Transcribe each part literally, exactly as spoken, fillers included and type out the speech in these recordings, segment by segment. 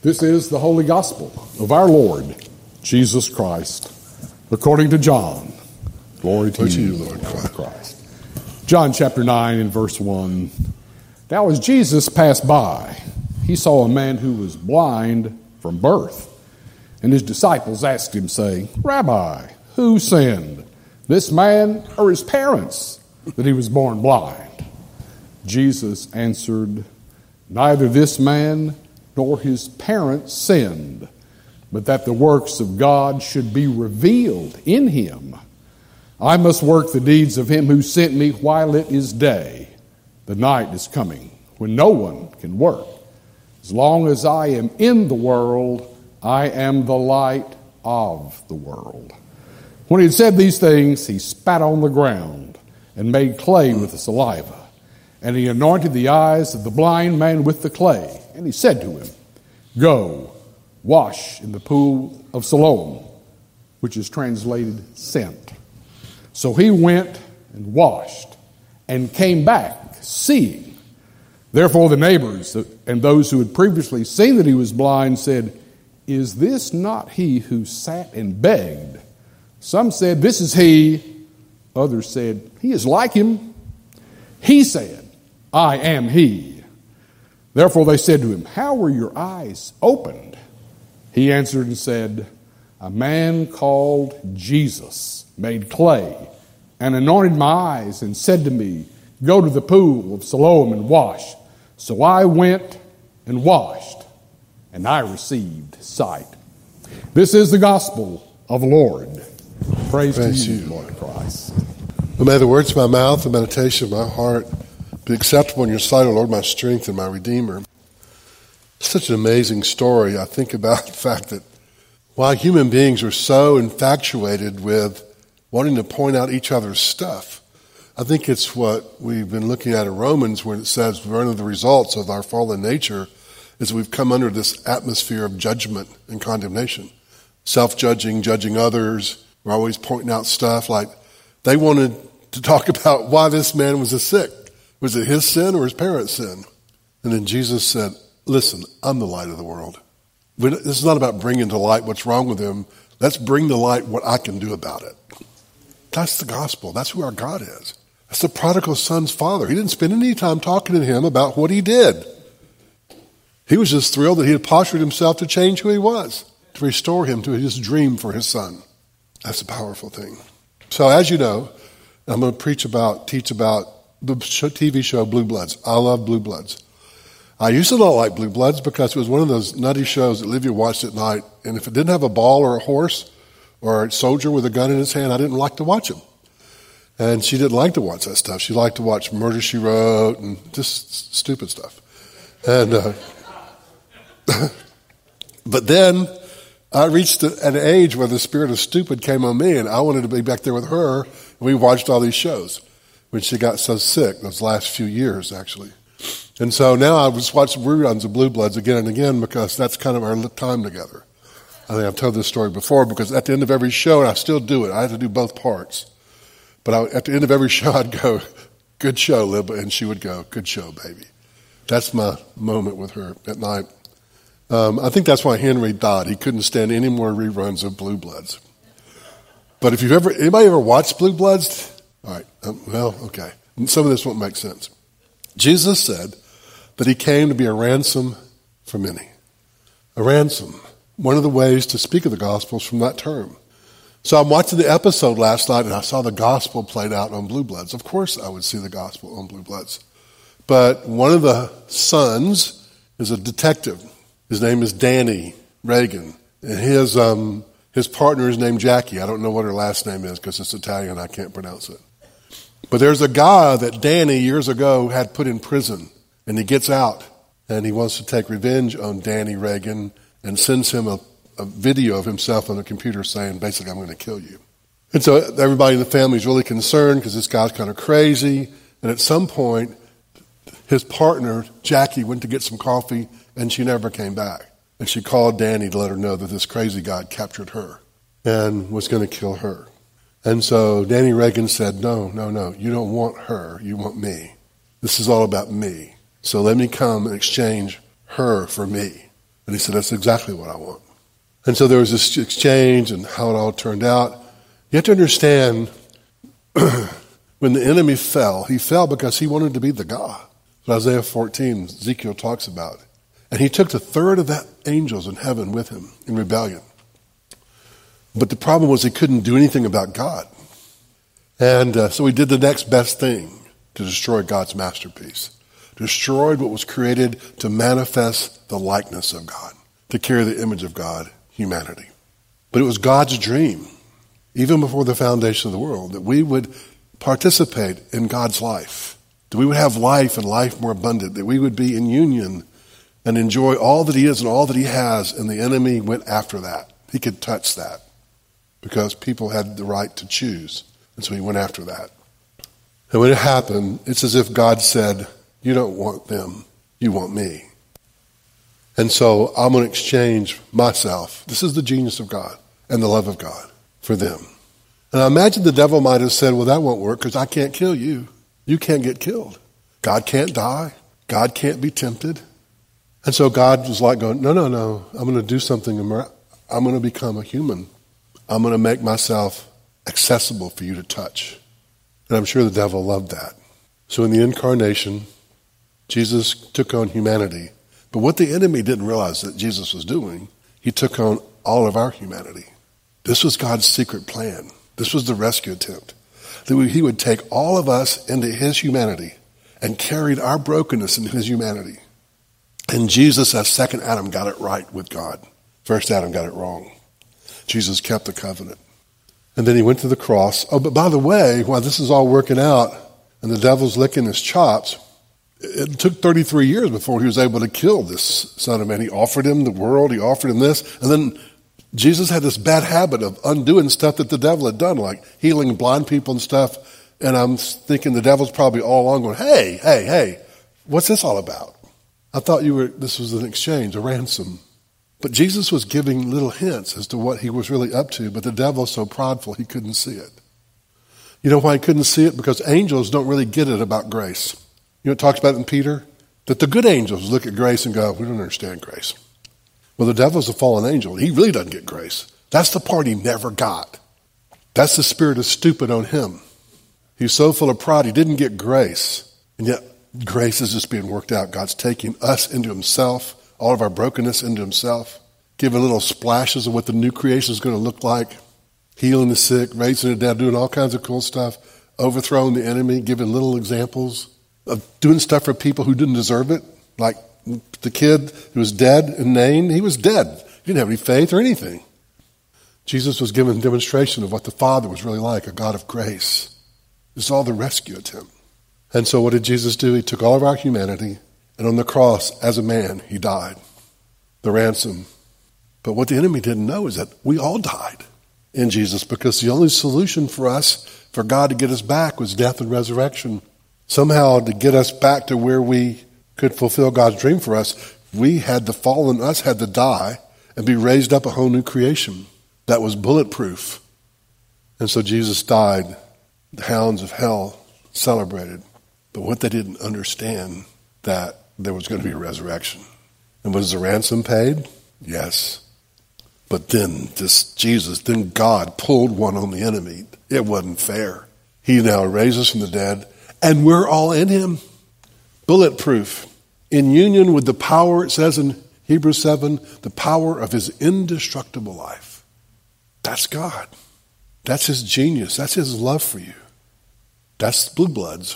This is the Holy Gospel of our Lord Jesus Christ, according to John. Glory to, Glory you, to you, Lord Christ. Christ. John chapter nine and verse one. Now as Jesus passed by, he saw a man who was blind from birth. And his disciples asked him, saying, Rabbi, who sinned, this man or his parents, that he was born blind? Jesus answered, Neither this man nor his parents sinned, but that the works of God should be revealed in him. I must work the deeds of him who sent me while it is day. The night is coming when no one can work. As long as I am in the world, I am the light of the world. When he had said these things, he spat on the ground and made clay with the saliva. And he anointed the eyes of the blind man with the clay. And he said to him, Go, wash in the pool of Siloam, which is translated sent. So he went and washed and came back seeing. Therefore the neighbors and those who had previously seen that he was blind said, Is this not he who sat and begged? Some said, This is he. Others said, He is like him. He said, I am he. Therefore they said to him, How were your eyes opened? He answered and said, A man called Jesus made clay and anointed my eyes and said to me, Go to the pool of Siloam and wash. So I went and washed, and I received sight. This is the gospel of the Lord. Praise, Praise to you, you, Lord Christ. But may the words of my mouth, the meditation of my heart be acceptable in your sight, O Lord, my strength and my Redeemer. Such an amazing story. I think about the fact that why human beings are so infatuated with wanting to point out each other's stuff. I think it's what we've been looking at in Romans, where it says one of the results of our fallen nature is we've come under this atmosphere of judgment and condemnation. Self-judging, judging others. We're always pointing out stuff like they wanted to talk about why this man was sick. Was it his sin or his parents' sin? And then Jesus said, Listen, I'm the light of the world. This is not about bringing to light what's wrong with him. Let's bring to light what I can do about it. That's the gospel. That's who our God is. That's the prodigal son's father. He didn't spend any time talking to him about what he did. He was just thrilled that he had postured himself to change who he was, to restore him to his dream for his son. That's a powerful thing. So as you know, I'm going to preach about, teach about the T V show Blue Bloods. I love Blue Bloods. I used to not like Blue Bloods because it was one of those nutty shows that Livia watched at night, and if it didn't have a ball or a horse or a soldier with a gun in his hand, I didn't like to watch him. And she didn't like to watch that stuff. She liked to watch Murder, She Wrote and just stupid stuff. And uh, but then I reached an age where the spirit of stupid came on me, and I wanted to be back there with her. And we watched all these shows when she got so sick, those last few years, actually. And so now I was watching reruns of Blue Bloods again and again because that's kind of our time together. I think I've told this story before because at the end of every show, and I still do it, I had to do both parts. But I, at the end of every show, I'd go, Good show, Libba, and she would go, Good show, baby. That's my moment with her at night. Um, I think that's why Henry died. He couldn't stand any more reruns of Blue Bloods. But if you've ever, anybody ever watched Blue Bloods? All right, um, well, okay. Some of this won't make sense. Jesus said that he came to be a ransom for many. A ransom. One of the ways to speak of the gospel is from that term. So I'm watching the episode last night and I saw the gospel played out on Blue Bloods. Of course I would see the gospel on Blue Bloods. But one of the sons is a detective. His name is Danny Reagan. And his um, his partner is named Jackie. I don't know what her last name is because it's Italian. I can't pronounce it. But there's a guy that Danny years ago had put in prison. And he gets out. And he wants to take revenge on Danny Reagan and sends him a, a video of himself on a computer saying, basically, I'm going to kill you. And so everybody in the family is really concerned because this guy's kind of crazy. And at some point, his partner, Jackie, went to get some coffee, and she never came back. And she called Danny to let her know that this crazy guy had captured her and was going to kill her. And so Danny Reagan said, no, no, no, you don't want her, you want me. This is all about me. So let me come and exchange her for me. And he said, that's exactly what I want. And so there was this exchange and how it all turned out. You have to understand, when the enemy fell, he fell because he wanted to be the God. So Isaiah fourteen, Ezekiel talks about it. And he took the third of the angels in heaven with him in rebellion. But the problem was he couldn't do anything about God. And uh, so he did the next best thing to destroy God's masterpiece. Destroyed what was created to manifest the likeness of God, to carry the image of God, humanity. But it was God's dream, even before the foundation of the world, that we would participate in God's life, that we would have life and life more abundant, that we would be in union and enjoy all that he is and all that he has, and the enemy went after that. He could touch that because people had the right to choose, and so he went after that. And when it happened, it's as if God said, you don't want them, you want me. And so I'm going to exchange myself. This is the genius of God and the love of God for them. And I imagine the devil might have said, well, that won't work because I can't kill you. You can't get killed. God can't die. God can't be tempted. And so God was like going, no, no, no. I'm going to do something. I'm going to become a human. I'm going to make myself accessible for you to touch. And I'm sure the devil loved that. So in the incarnation, Jesus took on humanity. But what the enemy didn't realize that Jesus was doing, he took on all of our humanity. This was God's secret plan. This was the rescue attempt. That he would take all of us into his humanity and carried our brokenness into his humanity. And Jesus, as second Adam, got it right with God. First Adam got it wrong. Jesus kept the covenant. And then he went to the cross. Oh, but by the way, while this is all working out and the devil's licking his chops, it took thirty-three years before he was able to kill this Son of Man. He offered him the world. He offered him this. And then Jesus had this bad habit of undoing stuff that the devil had done, like healing blind people and stuff. And I'm thinking the devil's probably all along going, hey, hey, hey, what's this all about? I thought you were. This was an exchange, a ransom. But Jesus was giving little hints as to what he was really up to, but the devil was so prideful he couldn't see it. You know why he couldn't see it? Because angels don't really get it about grace. You know, it talks about it in Peter, that the good angels look at grace and go, we don't understand grace. Well, the devil's a fallen angel. He really doesn't get grace. That's the part he never got. That's the spirit of stupid on him. He's so full of pride, he didn't get grace. And yet, grace is just being worked out. God's taking us into himself, all of our brokenness into himself, giving little splashes of what the new creation is going to look like, healing the sick, raising the dead, doing all kinds of cool stuff, overthrowing the enemy, giving little examples of doing stuff for people who didn't deserve it, like the kid who was dead in Nain. He was dead. He didn't have any faith or anything. Jesus was given a demonstration of what the Father was really like, a God of grace. This is all the rescue attempt. And so what did Jesus do? He took all of our humanity, and on the cross, as a man, he died, the ransom. But what the enemy didn't know is that we all died in Jesus, because the only solution for us, for God to get us back, was death and resurrection. Somehow, to get us back to where we could fulfill God's dream for us, we had to fall and us had to die and be raised up a whole new creation that was bulletproof. And so Jesus died. The hounds of hell celebrated. But what they didn't understand, that there was going to be a resurrection. And was the ransom paid? Yes. But then this Jesus, then God pulled one on the enemy. It wasn't fair. He now raises from the dead, and we're all in him. Bulletproof. In union with the power, it says in Hebrews seven, the power of his indestructible life. That's God. That's his genius. That's his love for you. That's blue bloods.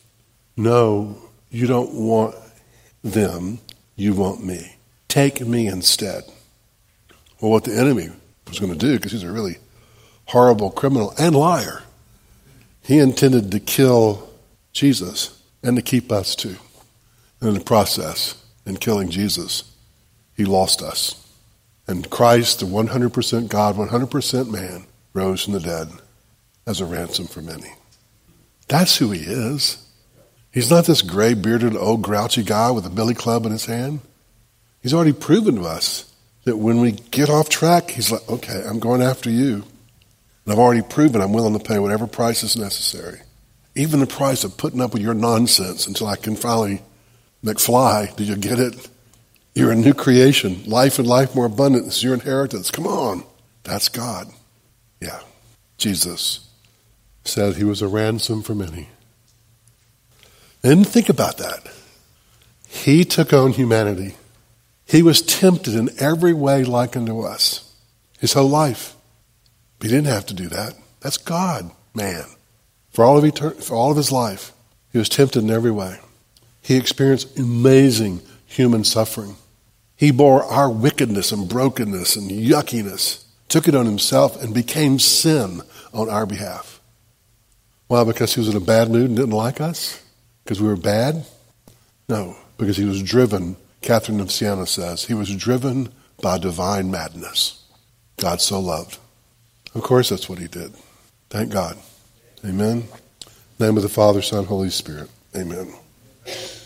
No, you don't want them. You want me. Take me instead. Well, what the enemy was going to do, because he's a really horrible criminal and liar, he intended to kill Jesus and to keep us too. And in the process, in killing Jesus, he lost us. And Christ, the one hundred percent God, one hundred percent man, rose from the dead as a ransom for many. That's who he is. He's not this gray-bearded, old, grouchy guy with a billy club in his hand. He's already proven to us that when we get off track, he's like, okay, I'm going after you. And I've already proven I'm willing to pay whatever price is necessary. Even the price of putting up with your nonsense until I can finally McFly, do you get it? You're a new creation. Life and life more abundant is your inheritance. Come on. That's God. Yeah. Jesus said he was a ransom for many. And think about that. He took on humanity. He was tempted in every way like unto us. His whole life. He didn't have to do that. That's God, man. For all of etern- for all of his life, he was tempted in every way. He experienced amazing human suffering. He bore our wickedness and brokenness and yuckiness, took it on himself, and became sin on our behalf. Why? Because he was in a bad mood and didn't like us? Because we were bad? No, because he was driven, Catherine of Siena says, he was driven by divine madness. God so loved. Of course that's what he did. Thank God. Amen. In the name of the Father, Son, Holy Spirit. Amen.